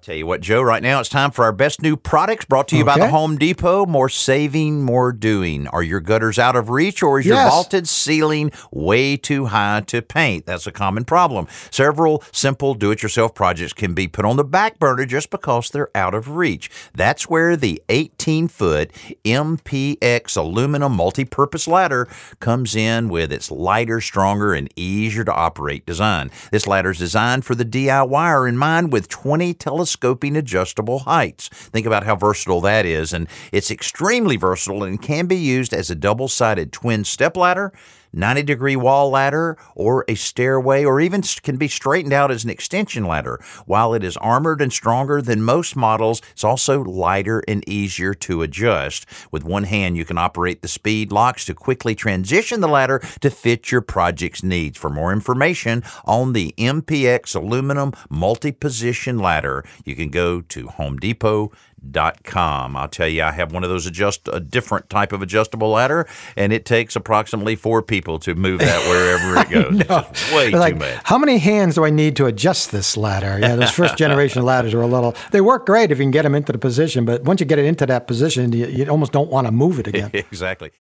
Tell you what, Joe, right now it's time for our best new products brought to you by the Home Depot. More saving, more doing. Are your gutters out of reach, or is your vaulted ceiling way too high to paint? That's a common problem. Several simple do-it-yourself projects can be put on the back burner just because they're out of reach. That's where the 18-foot MPX aluminum multi-purpose ladder comes in with its lighter, stronger, and easier to operate design. This ladder is designed for the DIYer in mind with 20 telescoping adjustable heights. Think about how versatile that is, and it's extremely versatile and can be used as a double-sided twin step ladder, 90-degree wall ladder, or a stairway, or even can be straightened out as an extension ladder. While it is armored and stronger than most models, it's also lighter and easier to adjust. With one hand, you can operate the speed locks to quickly transition the ladder to fit your project's needs. For more information on the MPX aluminum multi-position ladder, you can go to HomeDepot.com. I'll tell you, I have one of those a different type of adjustable ladder, and it takes approximately 4 people to move that wherever it goes. It's way too much. How many hands do I need to adjust this ladder? Yeah, those first generation ladders are they work great if you can get them into the position, but once you get it into that position, you almost don't want to move it again. Exactly.